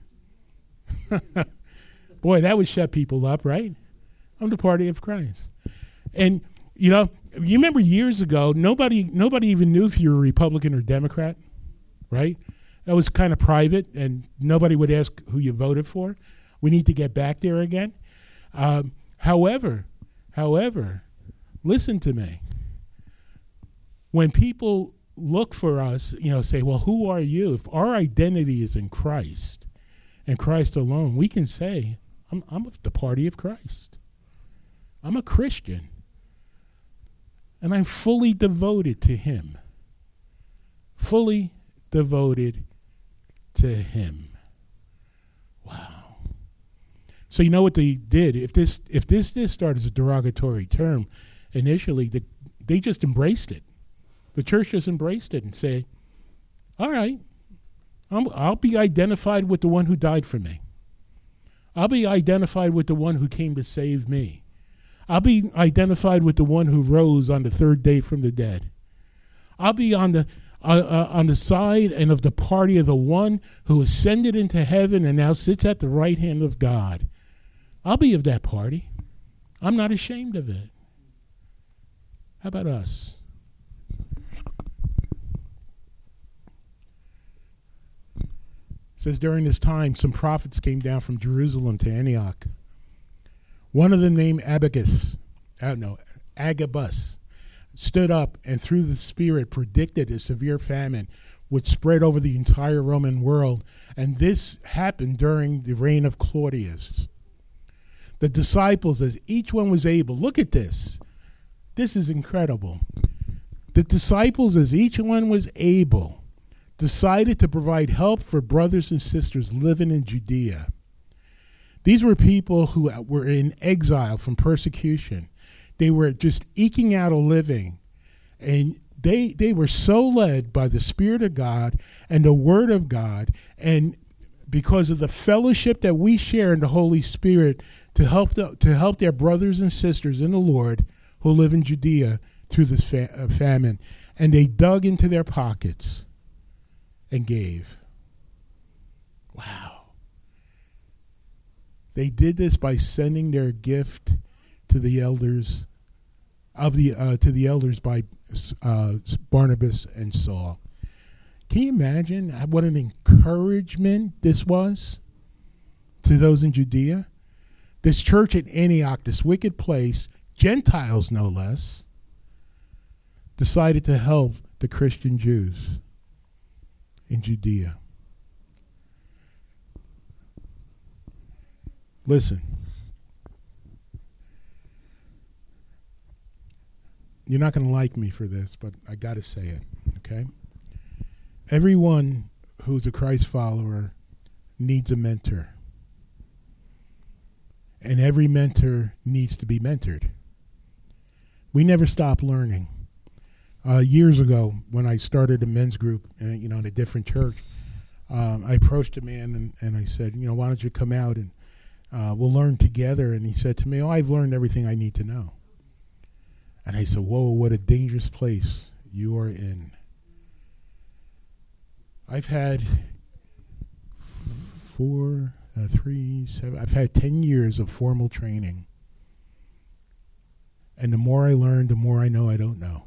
Boy, that would shut people up, right? I'm the party of Christ. And, you remember years ago, nobody even knew if you were Republican or Democrat, right? That was kind of private, and nobody would ask who you voted for. We need to get back there again. However, listen to me. When people look for us, say, well, who are you? If our identity is in Christ, and Christ alone, we can say, I'm of the party of Christ. I'm a Christian. And I'm fully devoted to him. Fully devoted to him. Wow. So you know what they did? If this did start as a derogatory term, initially they just embraced it. The church just embraced it and say, all right, I'll be identified with the one who died for me. I'll be identified with the one who came to save me. I'll be identified with the one who rose on the third day from the dead. I'll be on the side and of the party of the one who ascended into heaven and now sits at the right hand of God. I'll be of that party. I'm not ashamed of it. How about us? It says during this time, some prophets came down from Jerusalem to Antioch. One of them named Agabus, stood up and through the Spirit predicted a severe famine would spread over the entire Roman world. And this happened during the reign of Claudius. The disciples, as each one was able, look at this. This is incredible. The disciples, as each one was able, decided to provide help for brothers and sisters living in Judea. These were people who were in exile from persecution. They were just eking out a living. And they were so led by the Spirit of God and the Word of God, and because of the fellowship that we share in the Holy Spirit to help their brothers and sisters in the Lord who live in Judea through this famine. And they dug into their pockets and gave. Wow. They did this by sending their gift to the elders by Barnabas and Saul. Can you imagine what an encouragement this was to those in Judea? This church at Antioch, this wicked place, Gentiles no less, decided to help the Christian Jews in Judea. Listen, you're not going to like me for this, but I got to say it, okay? Everyone who's a Christ follower needs a mentor. And every mentor needs to be mentored. We never stop learning. Years ago, when I started a men's group, in a different church, I approached a man and I said, why don't you come out and we'll learn together. And he said to me, I've learned everything I need to know. And I said, whoa, what a dangerous place you are in. I've had 10 years of formal training. And the more I learn, the more I know I don't know.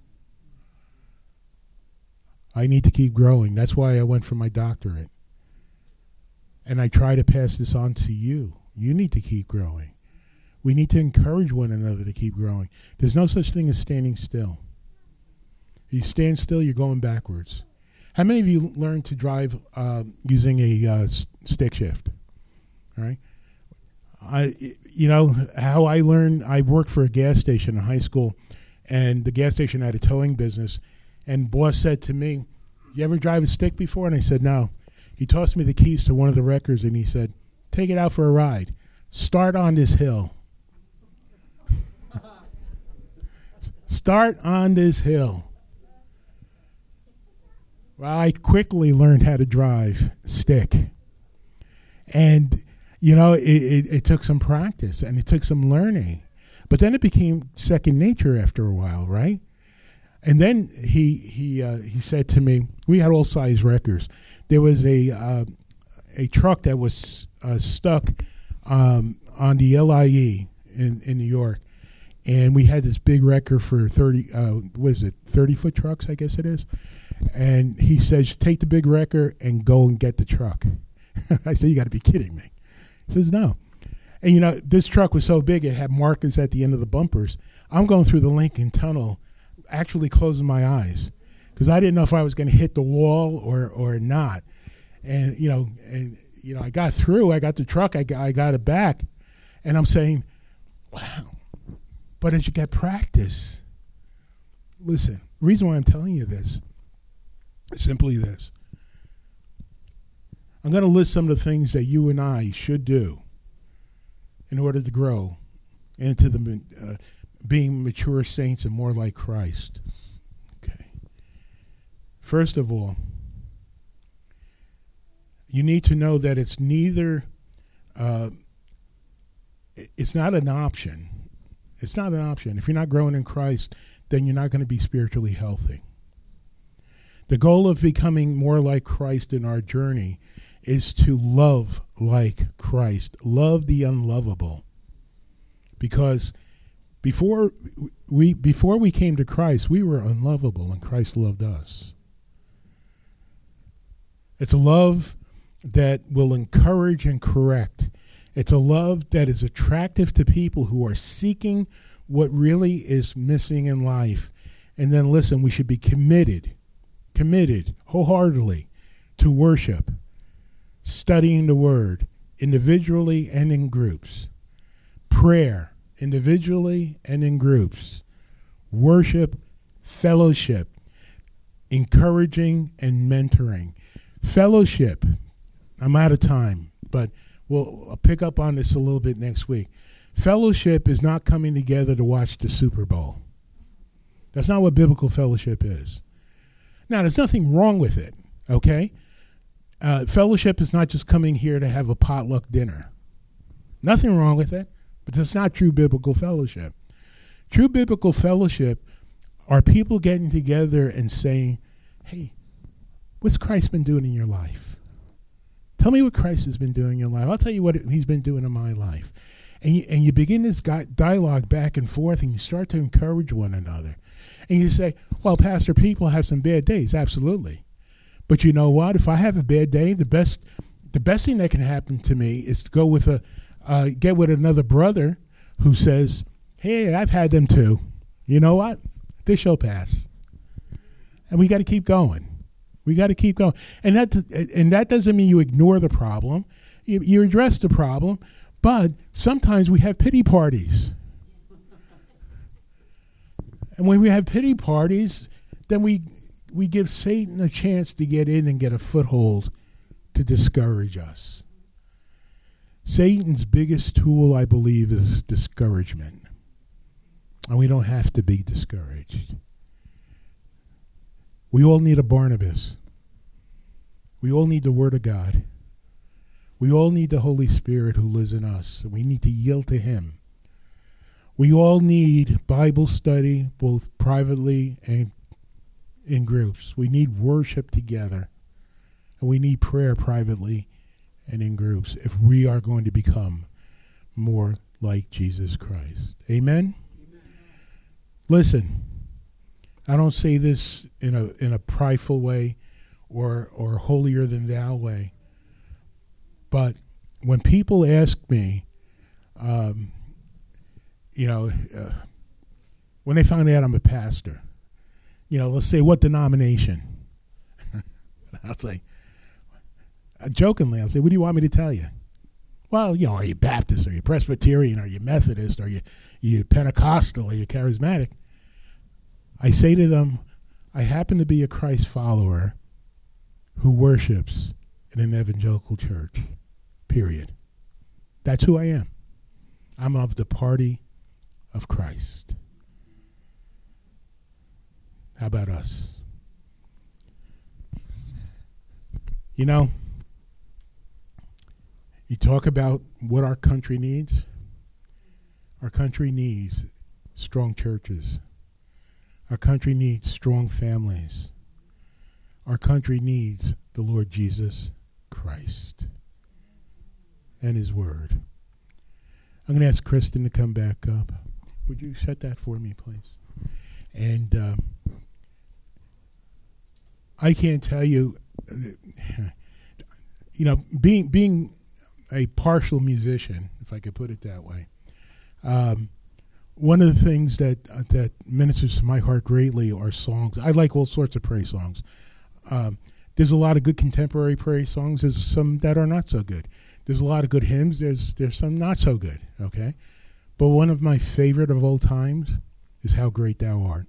I need to keep growing. That's why I went for my doctorate. And I try to pass this on to you. You need to keep growing. We need to encourage one another to keep growing. There's no such thing as standing still. If you stand still, you're going backwards. How many of you learned to drive using a stick shift? All right. How I learned, I worked for a gas station in high school, and the gas station had a towing business. And boss said to me, you ever drive a stick before? And I said, no. He tossed me the keys to one of the wreckers, and he said, take it out for a ride. Start on this hill. Start on this hill. Well, I quickly learned how to drive stick. And, it took some practice, and it took some learning. But then it became second nature after a while, right? And then he said to me, we had all size wreckers. There was a truck that was stuck on the LIE in New York, and we had this big wrecker for 30-foot trucks, I guess it is. And he says, take the big wrecker and go and get the truck. I said, you got to be kidding me. He says, no. And this truck was so big it had markers at the end of the bumpers. I'm going through the Lincoln Tunnel, actually closing my eyes, because I didn't know if I was going to hit the wall or not. And I got through. I got the truck. I got it back. And I'm saying, wow. But as you get practice, listen, the reason why I'm telling you this is simply this. I'm going to list some of the things that you and I should do in order to grow into the being mature saints and more like Christ. Okay. First of all, you need to know that it's neither, it's not an option. It's not an option. If you're not growing in Christ, then you're not going to be spiritually healthy. The goal of becoming more like Christ in our journey is to love like Christ. Love the unlovable. Because before we came to Christ, we were unlovable, and Christ loved us. It's a love that will encourage and correct. It's a love that is attractive to people who are seeking what really is missing in life. And then listen, we should be committed wholeheartedly to worship, studying the Word, individually and in groups. Prayer, individually and in groups. Worship, fellowship, encouraging and mentoring. Fellowship, I'm out of time, but I'll pick up on this a little bit next week. Fellowship is not coming together to watch the Super Bowl. That's not what biblical fellowship is. Now, there's nothing wrong with it, okay? Fellowship is not just coming here to have a potluck dinner. Nothing wrong with it, but that's not true biblical fellowship. True biblical fellowship are people getting together and saying, hey, what's Christ been doing in your life? Tell me what Christ has been doing in your life. I'll tell you what he's been doing in my life. And you begin this dialogue back and forth, and you start to encourage one another. And you say, well, Pastor, people have some bad days. Absolutely. But you know what? If I have a bad day, the best thing that can happen to me is to go with get with another brother who says, hey, I've had them too. You know what? This shall pass. And we got to keep going. We got to keep going. And that doesn't mean you ignore the problem. You address the problem. But sometimes we have pity parties. And when we have pity parties, then we give Satan a chance to get in and get a foothold to discourage us. Satan's biggest tool, I believe, is discouragement. And we don't have to be discouraged. We all need a Barnabas. We all need the Word of God. We all need the Holy Spirit who lives in us. And we need to yield to Him. We all need Bible study, both privately and in groups. We need worship together. And we need prayer privately and in groups if we are going to become more like Jesus Christ. Amen? Listen, I don't say this in a prideful way or holier than thou way. But when people ask me, when they find out I'm a pastor, let's say, what denomination? I'll say, jokingly, I'll say, what do you want me to tell you? Well, are you Baptist? Are you Presbyterian? Are you Methodist? Are you Pentecostal? Are you charismatic? I say to them, I happen to be a Christ follower who worships in an evangelical church, period. That's who I am. I'm of the party of Christ. How about us? You talk about what our country needs. Our country needs strong churches. Our country needs strong families. Our country needs the Lord Jesus Christ and His Word. I'm going to ask Kristen to come back up. Would you set that for me, please? And I can't tell you, being a partial musician, if I could put it that way, one of the things that ministers to my heart greatly are songs. I like all sorts of praise songs. There's a lot of good contemporary praise songs. There's some that are not so good. There's a lot of good hymns. There's some not so good, okay? But one of my favorite of all times is How Great Thou Art.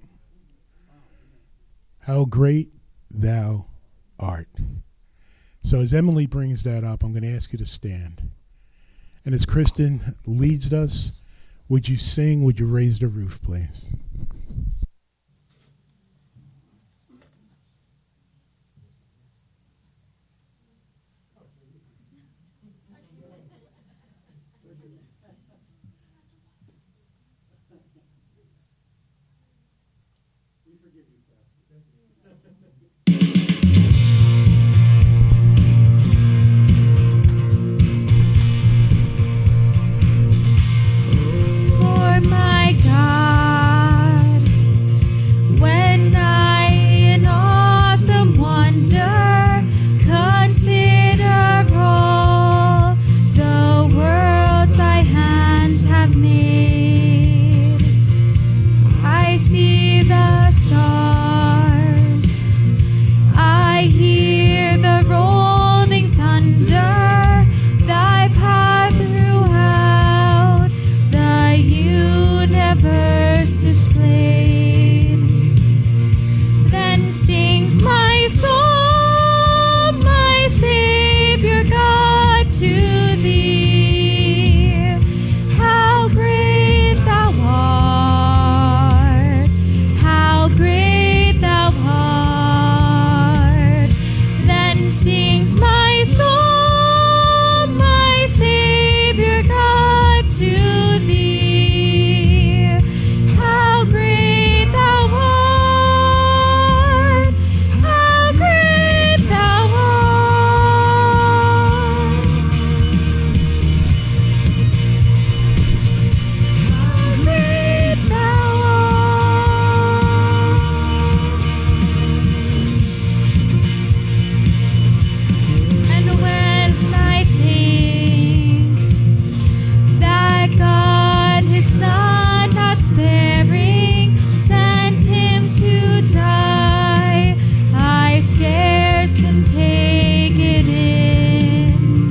How great thou art. So as Emily brings that up, I'm going to ask you to stand. And as Kristen leads us, would you sing, would you raise the roof, please? Lord my God, when I in awesome wonder consider all the worlds thy hands have made, I see the stars, I hear the rolling thunder, thy path throughout the universe displayed. Then sings my soul, my Savior God, to thee. How great thou art, how great thou art. Then sings my soul, my Savior God, to thee. How great thou art, how great thou art. How great thou art. And when I think that God his Son not sparing sent him to die, I scarce can take it in,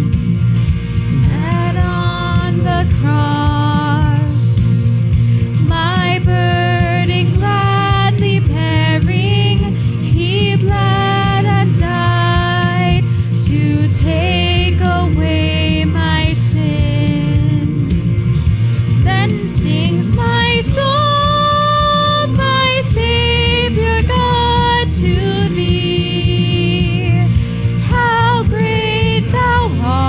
that on the cross my burden gladly bearing, he bled and died to take away my sin. Then sings my soul, my Savior God, to thee. How great thou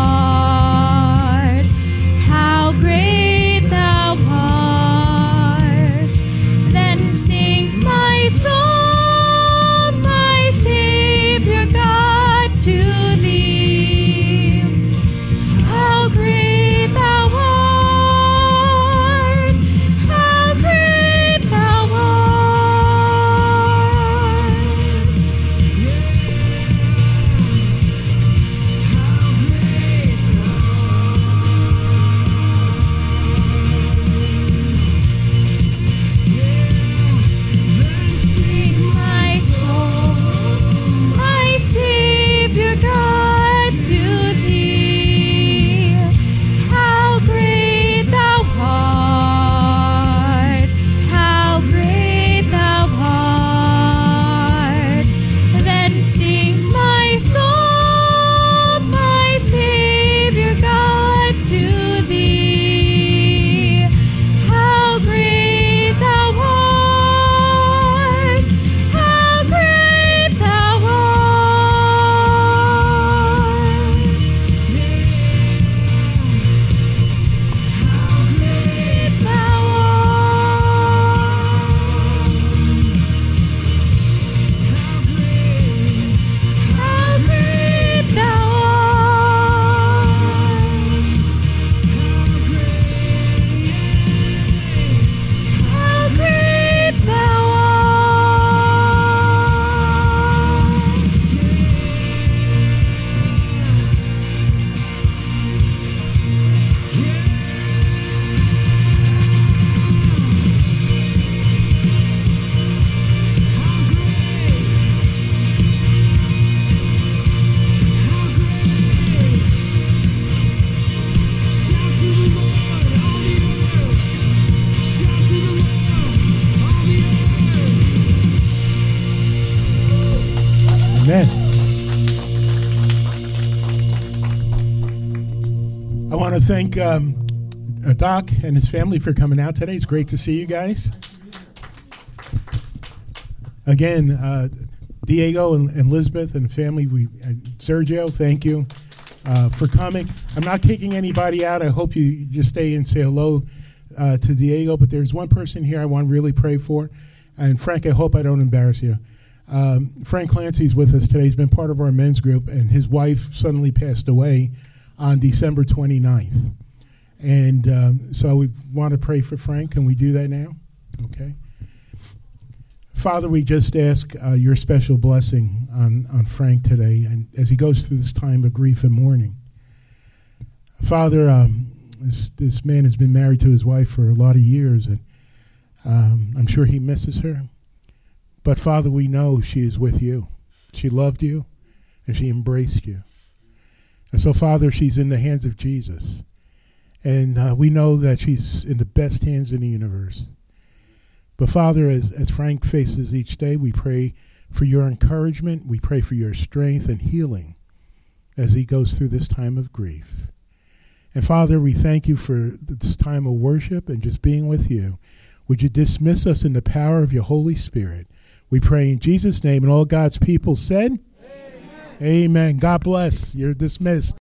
art, how great thou art. Then sings my soul, my Savior God, to thee. How great thou art, how thank Doc and his family for coming out today. It's great to see you guys. Again, Diego and Elizabeth and family, Sergio, thank you for coming. I'm not kicking anybody out. I hope you just stay and say hello to Diego. But there's one person here I want to really pray for. And Frank, I hope I don't embarrass you. Frank Clancy's with us today. He's been part of our men's group, and his wife suddenly passed away on December 29th. And so we want to pray for Frank. Can we do that now? Okay. Father, we just ask your special blessing on Frank today, and as he goes through this time of grief and mourning. Father, this man has been married to his wife for a lot of years, and I'm sure he misses her. But Father, we know she is with you. She loved you, and she embraced you. And so, Father, she's in the hands of Jesus. And we know that she's in the best hands in the universe. But Father, as Frank faces each day, we pray for your encouragement. We pray for your strength and healing as he goes through this time of grief. And Father, we thank you for this time of worship and just being with you. Would you dismiss us in the power of your Holy Spirit? We pray in Jesus' name, and all God's people said, Amen. Amen. God bless. You're dismissed.